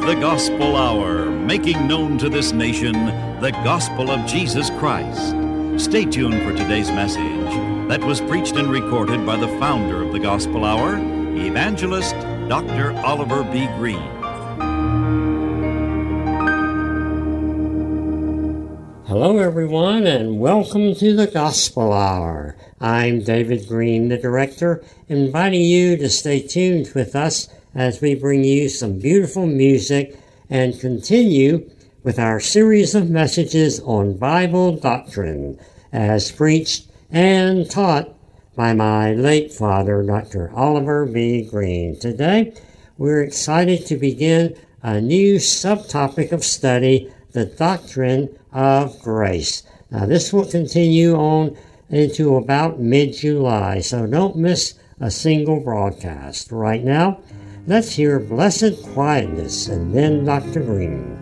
the Gospel Hour, making known to this nation the gospel of Jesus Christ. Stay tuned for today's message that was preached and recorded by the founder of the Gospel Hour, Evangelist Dr. Oliver B. Green. Hello, everyone, and welcome to the Gospel Hour. I'm David Green, the director, inviting you to stay tuned with us as we bring you some beautiful music and continue with our series of messages on Bible doctrine as preached and taught by my late father, Dr. Oliver B. Green. Today, we're excited to begin a new subtopic of study, the doctrine of grace. Now, this will continue on into about mid-July, so don't miss a single broadcast. Right now, let's hear Blessed Quietness and then Dr. Green.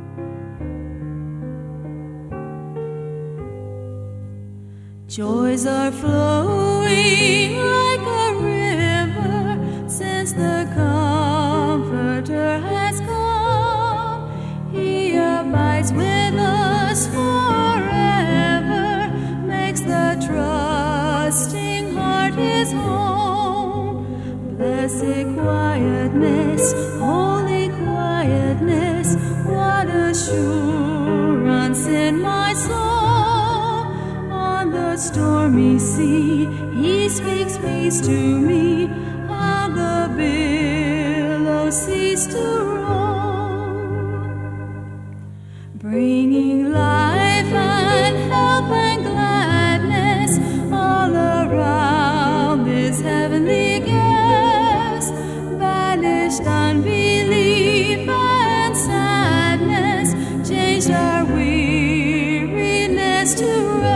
Joys are flowing like a river since the Comforter has come. He abides with us forever, makes the trusting heart his home. Blessed quietness, holy quietness, what assurance in my soul. On the stormy sea, he speaks peace to me, how the billows cease to roll, bringing life and help and gladness all around this heavenly guest. Banished unbelief and sadness, changed our weariness to rest.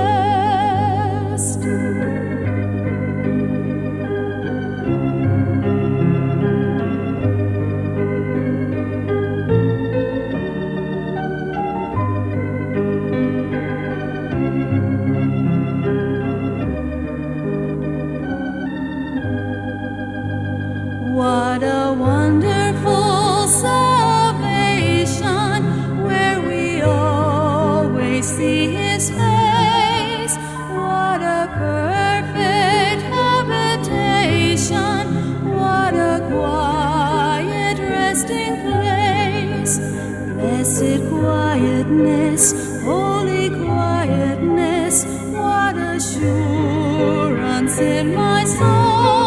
What a wonderful salvation, where we always see his face. What a perfect habitation, what a quiet resting place. Blessed quietness, holy quietness, what assurance in my soul.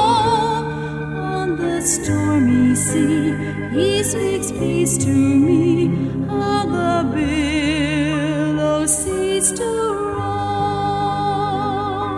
Stormy sea, he speaks peace to me, how the billows cease to roll.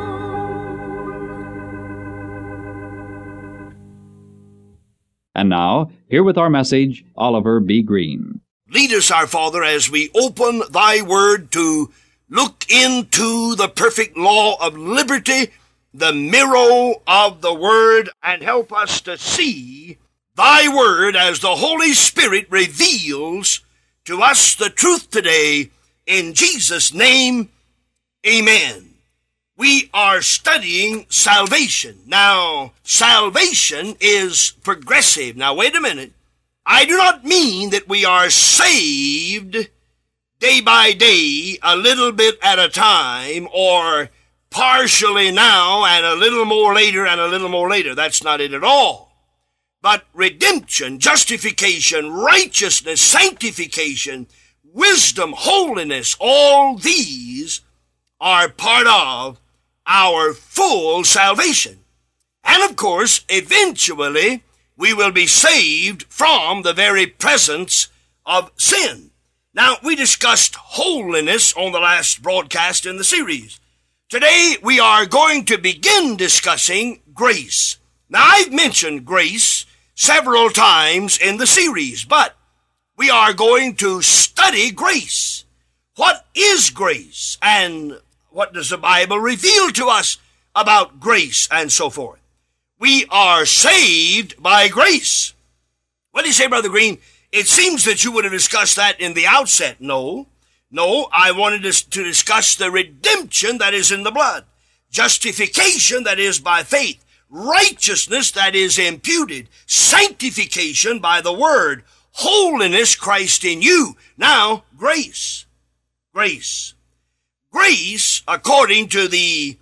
And now, here with our message, Oliver B. Green. Lead us, our Father, as we open thy word to look into the perfect law of liberty, the mirror of the Word, and help us to see thy Word as the Holy Spirit reveals to us the truth today. In Jesus' name, amen. We are studying salvation. Now, salvation is progressive. Now, wait a minute. I do not mean that we are saved day by day, a little bit at a time, or partially now and a little more later and a little more later. That's not it at all. But redemption, justification, righteousness, sanctification, wisdom, holiness, all these are part of our full salvation. And of course, eventually, we will be saved from the very presence of sin. Now, we discussed holiness on the last broadcast in the series. Today, we are going to begin discussing grace. Now, I've mentioned grace several times in the series, but we are going to study grace. What is grace, and what does the Bible reveal to us about grace, and so forth? We are saved by grace. What do you say, Brother Green? It seems that you would have discussed that in the outset. No, I wanted us to discuss the redemption that is in the blood, justification that is by faith, righteousness that is imputed, sanctification by the word, holiness, Christ in you. Now, grace. Grace. Grace, according to the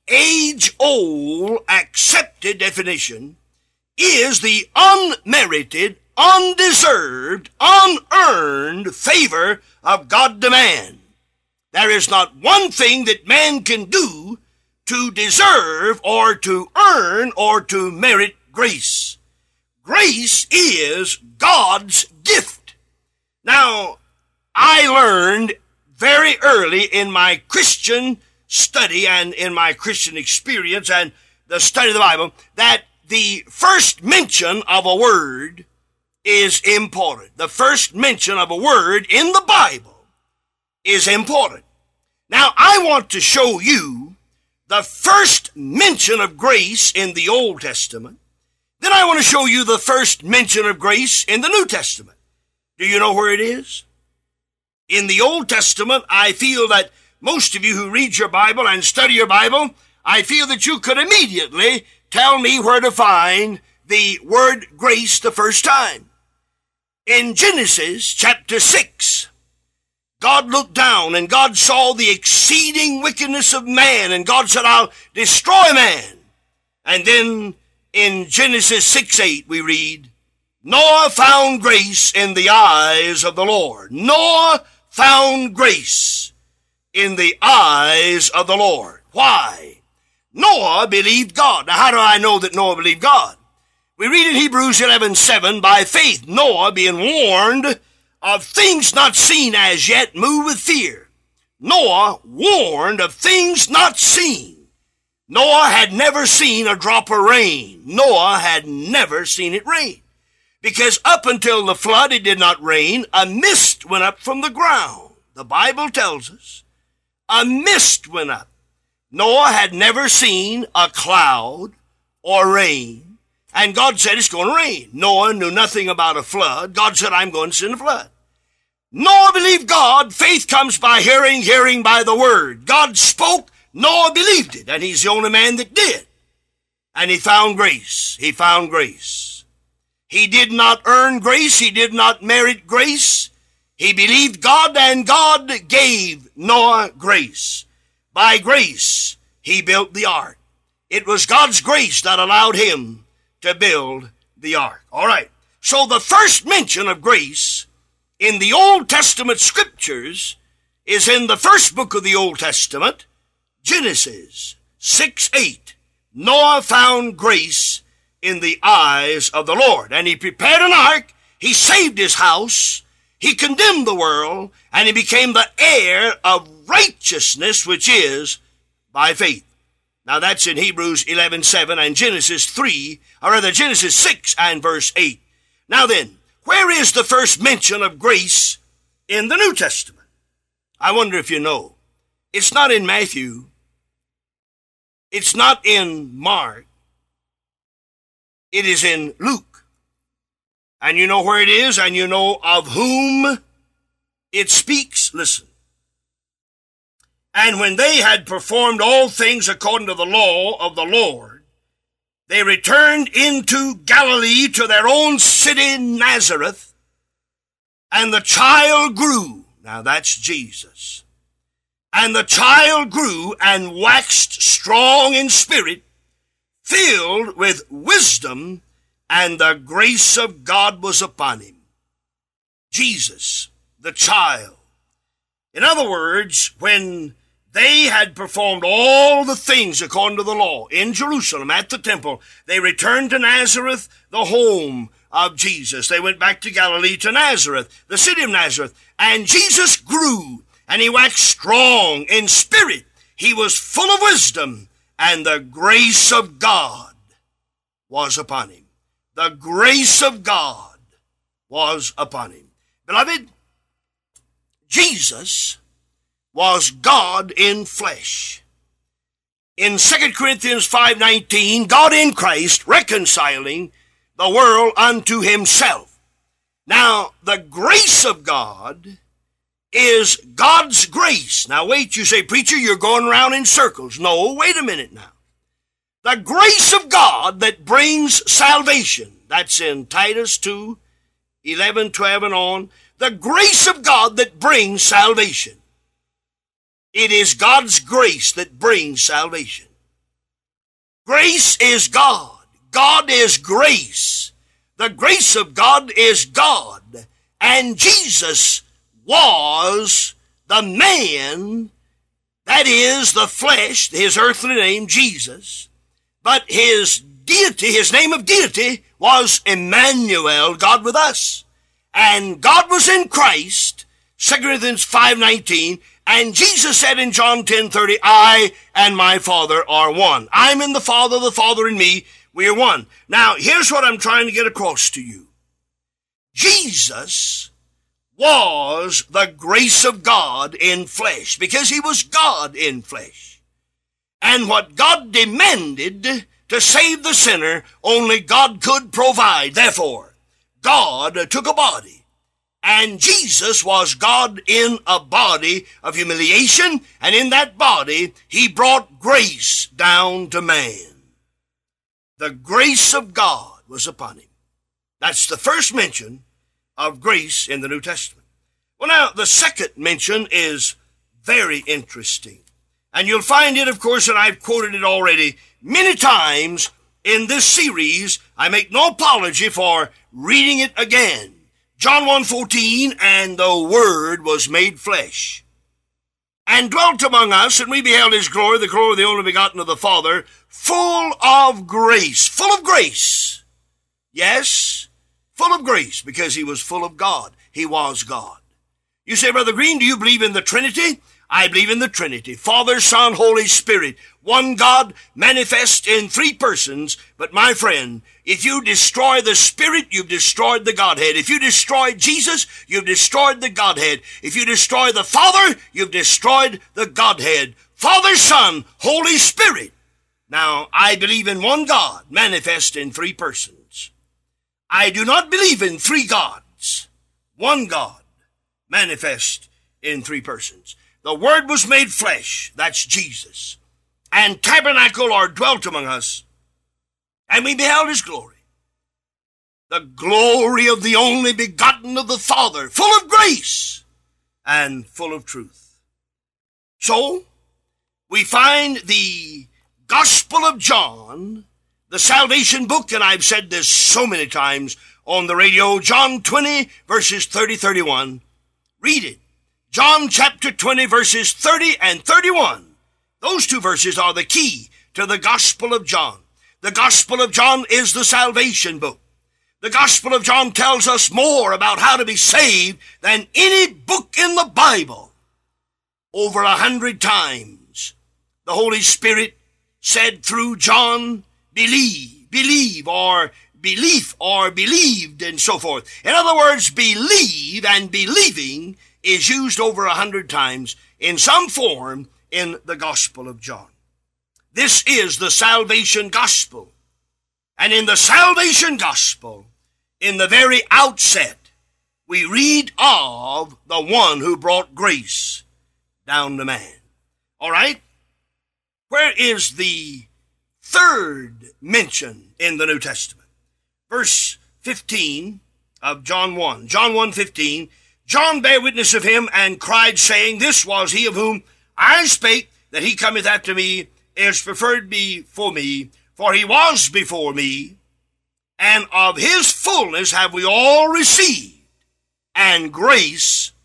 age-old accepted definition, is the unmerited, undeserved, unearned favor of God to man. There is not one thing that man can do to deserve or to earn or to merit grace. Grace is God's gift. Now, I learned very early in my Christian study and in my Christian experience and the study of the Bible that the first mention of a word is important. The first mention of a word in the Bible is important. Now, I want to show you the first mention of grace in the Old Testament. Then I want to show you the first mention of grace in the New Testament. Do you know where it is? In the Old Testament, I feel that most of you who read your Bible and study your Bible, I feel that you could immediately tell me where to find the word grace the first time. In Genesis chapter 6, God looked down and God saw the exceeding wickedness of man, and God said, I'll destroy man. And then in Genesis 6:8 we read, Noah found grace in the eyes of the Lord. Noah found grace in the eyes of the Lord. Why? Noah believed God. Now, how do I know that Noah believed God? We read in Hebrews 11:7, by faith Noah, being warned of things not seen as yet, moved with fear. Noah warned of things not seen. Noah had never seen a drop of rain. Noah had never seen it rain. Because up until the flood, it did not rain. A mist went up from the ground. The Bible tells us a mist went up. Noah had never seen a cloud or rain. And God said it's going to rain. Noah knew nothing about a flood. God said, I'm going to send a flood. Noah believed God. Faith comes by hearing, hearing by the word. God spoke. Noah believed it. And he's the only man that did. And he found grace. He found grace. He did not earn grace. He did not merit grace. He believed God, and God gave Noah grace. By grace, he built the ark. It was God's grace that allowed him to build the ark. All right. So the first mention of grace in the Old Testament scriptures is in the first book of the Old Testament, Genesis 6:8. Noah found grace in the eyes of the Lord. And he prepared an ark. He saved his house. He condemned the world. And he became the heir of righteousness, which is by faith. Now that's in Hebrews 11:7 and Genesis 6 and verse 8. Now then, where is the first mention of grace in the New Testament? I wonder if you know. It's not in Matthew. It's not in Mark. It is in Luke. And you know where it is, and you know of whom it speaks. Listen. And when they had performed all things according to the law of the Lord, they returned into Galilee to their own city, Nazareth, and the child grew. Now that's Jesus. And the child grew and waxed strong in spirit, filled with wisdom, and the grace of God was upon him. Jesus, the child. In other words, when they had performed all the things according to the law in Jerusalem at the temple, they returned to Nazareth, the home of Jesus. They went back to Galilee, to Nazareth, the city of Nazareth. And Jesus grew, and he waxed strong in spirit. He was full of wisdom, and the grace of God was upon him. The grace of God was upon him. Beloved, Jesus was God in flesh. In 2 Corinthians 5:19, God in Christ reconciling the world unto himself. Now, the grace of God is God's grace. Now wait, you say, preacher, you're going around in circles. No, wait a minute now. The grace of God that brings salvation. That's in Titus 2 11, 12, and on, the grace of God that brings salvation. It is God's grace that brings salvation. Grace is God. God is grace. The grace of God is God. And Jesus was the man, that is the flesh, his earthly name, Jesus. But his deity, his name of deity, was Emmanuel, God with us. And God was in Christ, 2 Corinthians 5:19, and Jesus said in John 10:30, I and my Father are one. I'm in the Father in me, we are one. Now, here's what I'm trying to get across to you. Jesus was the grace of God in flesh, because he was God in flesh. And what God demanded to save the sinner, only God could provide. Therefore, God took a body, and Jesus was God in a body of humiliation, and in that body, he brought grace down to man. The grace of God was upon him. That's the first mention of grace in the New Testament. Well, now, the second mention is very interesting. And you'll find it, of course, and I've quoted it already many times in this series. I make no apology for reading it again. John 1:14, and the Word was made flesh, and dwelt among us, and we beheld his glory, the glory of the only begotten of the Father, full of grace. Full of grace. Yes, full of grace, because he was full of God. He was God. You say, Brother Green, do you believe in the Trinity? I believe in the Trinity. Father, Son, Holy Spirit. One God manifest in three persons. But my friend, if you destroy the Spirit, you've destroyed the Godhead. If you destroy Jesus, you've destroyed the Godhead. If you destroy the Father, you've destroyed the Godhead. Father, Son, Holy Spirit. Now, I believe in one God manifest in three persons. I do not believe in three gods. One God manifest in three persons. The Word was made flesh, that's Jesus, and tabernacle or dwelt among us, and we beheld his glory. The glory of the only begotten of the Father, full of grace and full of truth. So, we find the Gospel of John, the salvation book, and I've said this so many times on the radio, John 20, verses 30-31. Read it. John chapter 20, verses 30 and 31. Those two verses are the key to the Gospel of John. The Gospel of John is the salvation book. The Gospel of John tells us more about how to be saved than any book in the Bible. Over 100 times, the Holy Spirit said through John, believe, or belief, or believed, and so forth. In other words, believe and believing is used over 100 times in some form in the Gospel of John. This is the salvation gospel. And in the salvation gospel, in the very outset, we read of the one who brought grace down to man. All right? Where is the third mention in the New Testament? Verse 15 of John 1. John 1:15. John bare witness of him and cried, saying, This was he of whom I spake, that he cometh after me is preferred before me, for he was before me, and of his fullness have we all received, and grace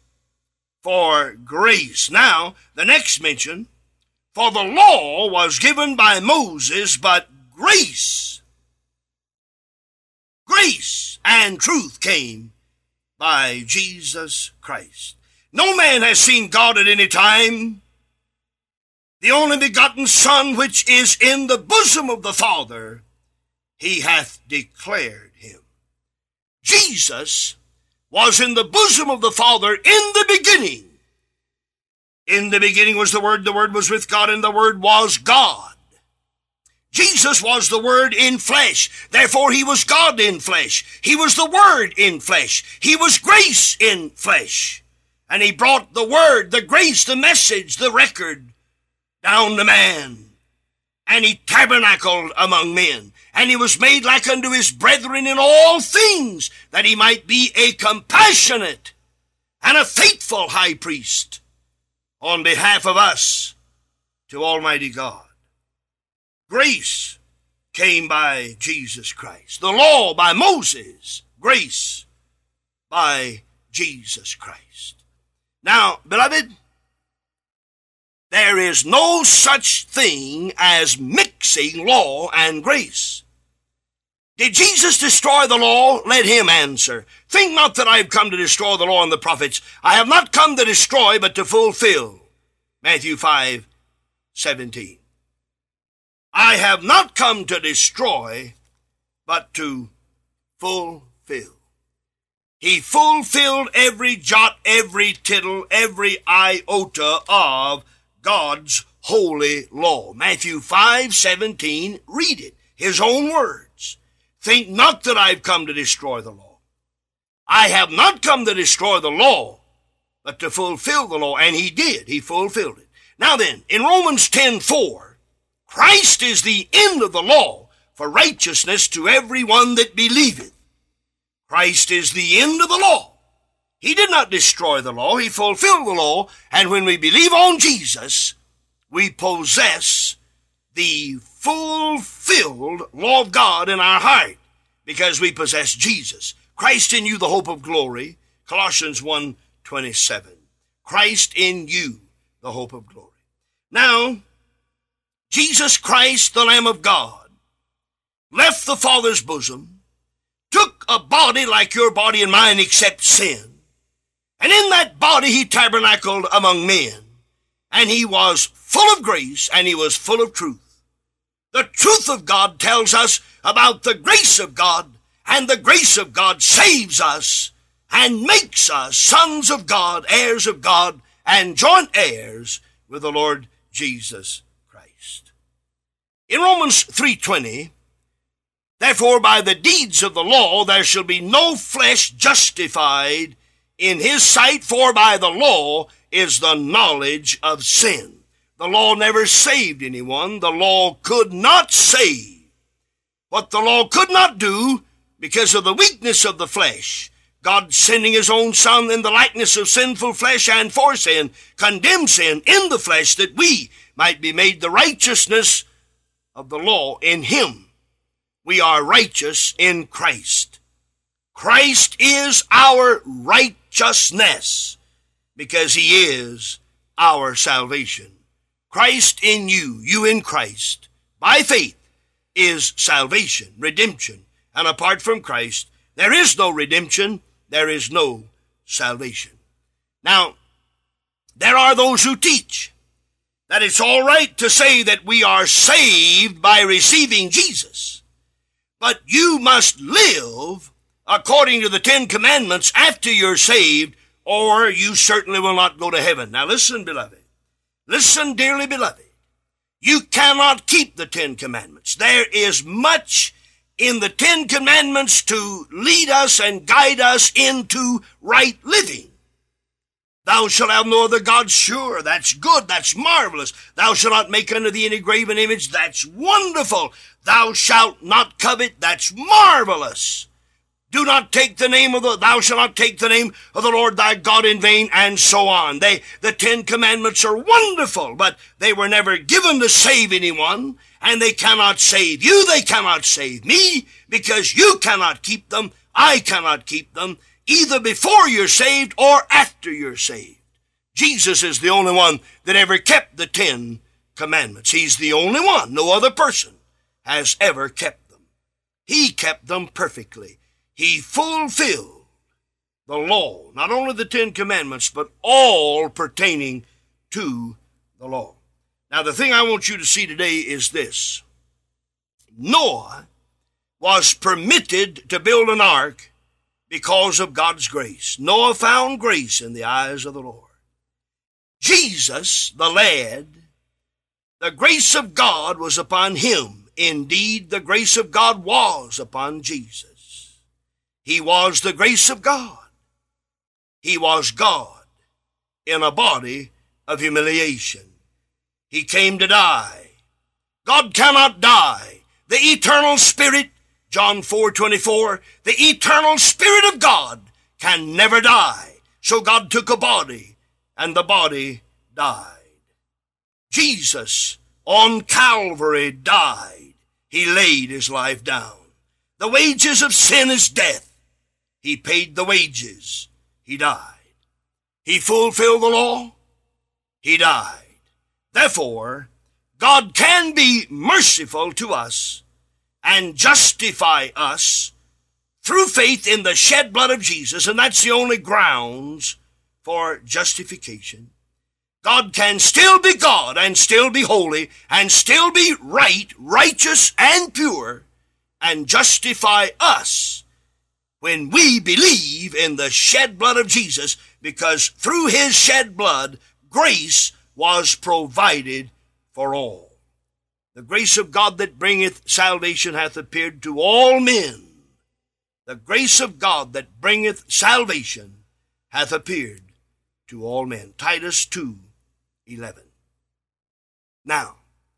for grace. Now, the next mention, for the law was given by Moses, but grace and truth came by Jesus Christ. No man has seen God at any time. The only begotten Son, which is in the bosom of the Father, he hath declared him. Jesus was in the bosom of the Father in the beginning. In the beginning was the Word was with God, and the Word was God. Jesus was the Word in flesh. Therefore, he was God in flesh. He was the Word in flesh. He was grace in flesh. And he brought the Word, the grace, the message, the record down to man. and he tabernacled among men, and he was made like unto his brethren in all things, that he might be a compassionate and a faithful high priest on behalf of us to Almighty God. Grace came by Jesus Christ. The law by Moses. Grace by Jesus Christ. Now, beloved, there is no such thing as mixing law and grace. Did Jesus destroy the law? Let him answer. Think not that I have come to destroy the law and the prophets. I have not come to destroy, but to fulfill. Matthew 5:17. I have not come to destroy, but to fulfill. He fulfilled every jot, every tittle, every iota of God's holy law. Matthew 5:17, read it, his own words. Think not that I've come to destroy the law. I have not come to destroy the law, but to fulfill the law. And he did. He fulfilled it. Now then, in Romans 10:4, Christ is the end of the law for righteousness to everyone that believeth. Christ is the end of the law. He did not destroy the law. He fulfilled the law. And when we believe on Jesus, we possess the fulfilled law of God in our heart because we possess Jesus. Christ in you, the hope of glory. Colossians 1:27. Christ in you, the hope of glory. Now, Jesus Christ, the Lamb of God, left the Father's bosom, took a body like your body and mine except sin, and in that body he tabernacled among men, and he was full of grace and he was full of truth. The truth of God tells us about the grace of God, and the grace of God saves us and makes us sons of God, heirs of God, and joint heirs with the Lord Jesus Christ. In Romans 3:20, therefore by the deeds of the law there shall be no flesh justified in his sight, for by the law is the knowledge of sin. The law never saved anyone. The law could not save. What the law could not do, because of the weakness of the flesh, God sending his own Son in the likeness of sinful flesh and for sin, condemned sin in the flesh that we might be made the righteousness of the law in him. We are righteous in Christ. Christ is our righteousness because he is our salvation. Christ in you, you in Christ, by faith, is salvation, redemption. And apart from Christ, there is no redemption, there is no salvation. Now, there are those who teach that it's all right to say that we are saved by receiving Jesus, but you must live according to the Ten Commandments after you're saved, or you certainly will not go to heaven. Now listen, beloved. Listen, dearly beloved. You cannot keep the Ten Commandments. There is much in the Ten Commandments to lead us and guide us into right living. Thou shalt have no other gods. Sure, that's good, that's marvelous. Thou shalt not make unto thee any graven image. That's wonderful. Thou shalt not covet. That's marvelous. Do not take the name of thou shalt not take the name of the Lord thy God in vain, and so on. The Ten Commandments are wonderful, but they were never given to save anyone, and they cannot save you, they cannot save me, because you cannot keep them, I cannot keep them, either before you're saved or after you're saved. Jesus is the only one that ever kept the Ten Commandments. He's the only one. No other person has ever kept them. He kept them perfectly. He fulfilled the law, not only the Ten Commandments, but all pertaining to the law. Now, the thing I want you to see today is this. Noah was permitted to build an ark because of God's grace. Noah found grace in the eyes of the Lord. Jesus, the lad, the grace of God was upon him. Indeed, the grace of God was upon Jesus. He was the grace of God. He was God in a body of humiliation. He came to die. God cannot die. The eternal Spirit, John 4:24, the eternal Spirit of God can never die. So God took a body, and the body died. Jesus on Calvary died. He laid his life down. The wages of sin is death. He paid the wages. He died. He fulfilled the law. He died. Therefore, God can be merciful to us and justify us through faith in the shed blood of Jesus, and that's the only grounds for justification. God can still be God and still be holy and still be right, righteous, and pure, and justify us when we believe in the shed blood of Jesus, because through his shed blood, grace was provided for all. The grace of God that bringeth salvation hath appeared to all men. The grace of God that bringeth salvation hath appeared to all men. Titus 2:11. Now,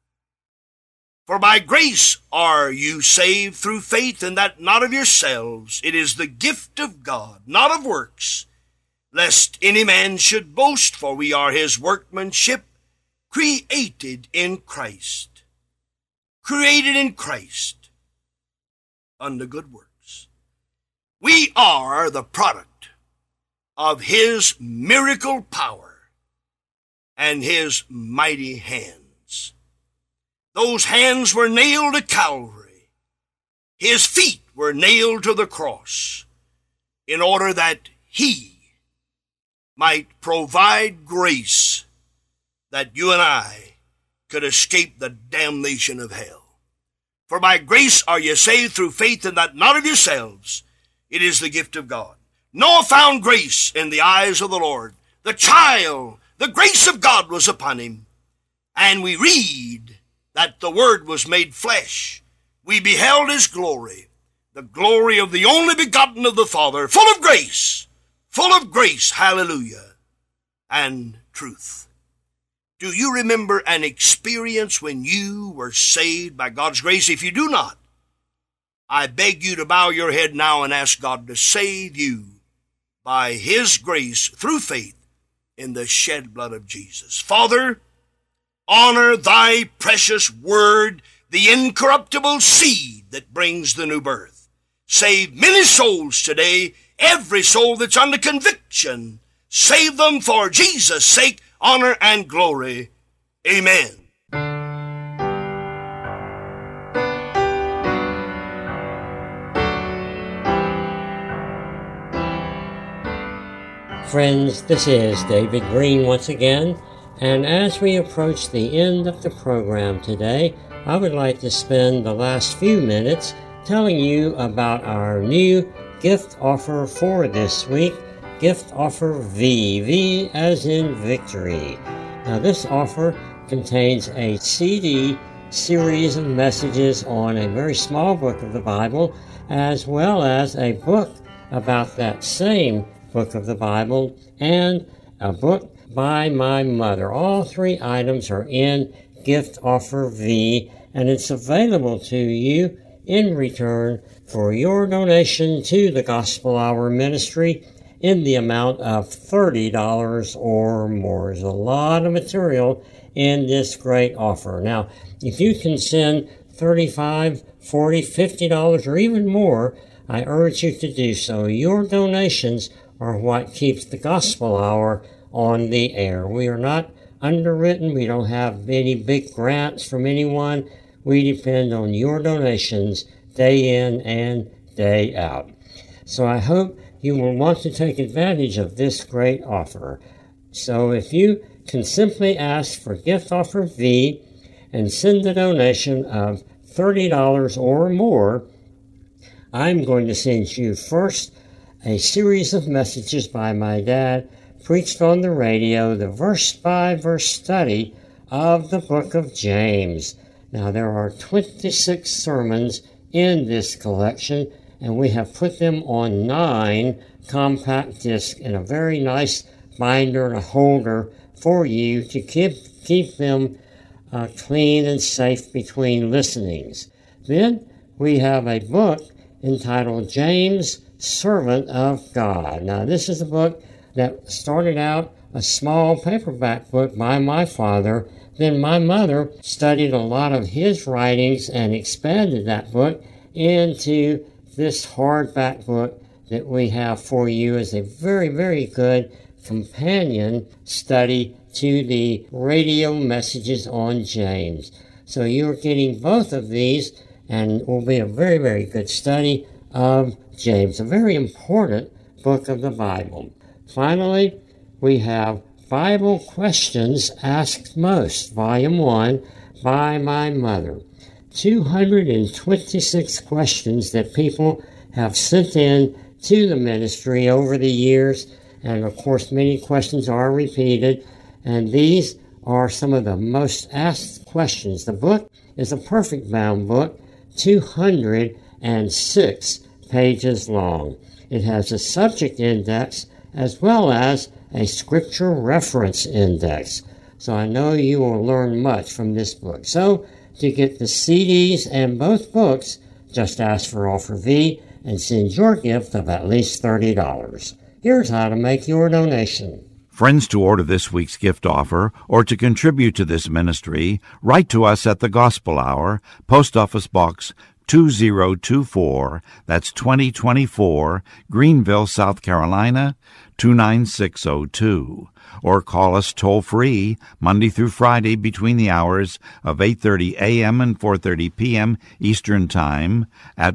for by grace are you saved through faith, and that not of yourselves. It is the gift of God, not of works, lest any man should boast, for we are his workmanship, created in Christ. Created in Christ unto good works. We are the product of his miracle power and his mighty hands. Those hands were nailed to Calvary. His feet were nailed to the cross in order that he might provide grace that you and I could escape the damnation of hell. For by grace are ye saved through faith, and that not of yourselves. It is the gift of God. Noah found grace in the eyes of the Lord. The child, the grace of God was upon him. And we read that the Word was made flesh. We beheld his glory, the glory of the only begotten of the Father, full of grace, hallelujah, and truth. Do you remember an experience when you were saved by God's grace? If you do not, I beg you to bow your head now and ask God to save you by his grace through faith in the shed blood of Jesus. Father, honor thy precious word, the incorruptible seed that brings the new birth. Save many souls today, every soul that's under conviction. Save them for Jesus' sake, honor and glory. Amen. Friends, this is David Green once again, and as we approach the end of the program today, I would like to spend the last few minutes telling you about our new gift offer for this week, Gift Offer V as in victory. Now this offer contains a CD series of messages on a very small book of the Bible, as well as a book about that same book of the Bible, and a book by my mother. All three items are in Gift Offer V, and it's available to you in return for your donation to the Gospel Hour Ministry in the amount of $30 or more. There's a lot of material in this great offer. Now, if you can send $35, $40, $50, or even more, I urge you to do so. Your donations are what keeps the Gospel Hour on the air. We are not underwritten. We don't have any big grants from anyone. We depend on your donations day in and day out. So I hope you will want to take advantage of this great offer. So if you can simply ask for Gift Offer V and send a donation of $30 or more, I'm going to send you first a series of messages by my dad, preached on the radio, the verse-by-verse study of the book of James. Now, there are 26 sermons in this collection, and we have put them on 9 compact discs in a very nice binder and a holder for you to keep them clean and safe between listenings. Then we have a book entitled James, Servant of God. Now, this is a book that started out a small paperback book by my father. Then my mother studied a lot of his writings and expanded that book into this hardback book that we have for you as a very, very good companion study to the radio messages on James. So you're getting both of these, and it will be a very, very good study of James, a very important book of the Bible. Finally, we have Bible Questions Asked Most, Volume 1, by my mother. 226 questions that people have sent in to the ministry over the years, and of course many questions are repeated, and these are some of the most asked questions. The book is a perfect bound book, 206 pages long. It has a subject index as well as a scripture reference index. So I know you will learn much from this book. So to get the CDs and both books, just ask for Offer V and send your gift of at least $30. Here's how to make your donation. Friends, to order this week's gift offer or to contribute to this ministry, write to us at the Gospel Hour, Post Office Box 2024, that's 2024, Greenville, South Carolina, 29602. Or call us toll-free Monday through Friday between the hours of 8:30 a.m. and 4:30 p.m. Eastern Time at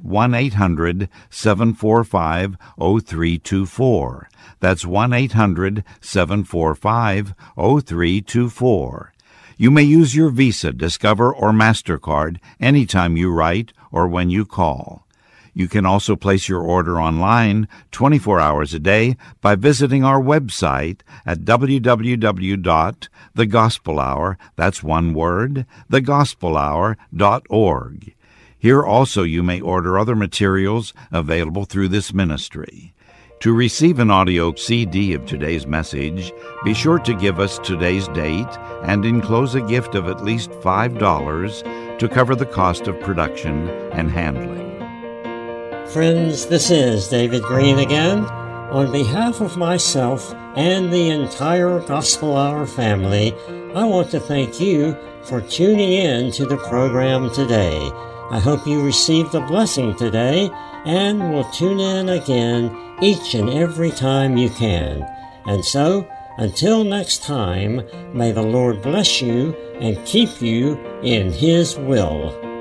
1-800-745-0324. That's 1-800-745-0324. You may use your Visa, Discover, or MasterCard anytime you write or when you call. You can also place your order online 24 hours a day by visiting our website at www.thegospelhour, that's one word, thegospelhour.org. Here also you may order other materials available through this ministry. To receive an audio CD of today's message, be sure to give us today's date and enclose a gift of at least $5 to cover the cost of production and handling. Friends, this is David Green again. On behalf of myself and the entire Gospel Hour family, I want to thank you for tuning in to the program today. I hope you received a blessing today and will tune in again each and every time you can. And so, until next time, may the Lord bless you and keep you in His will.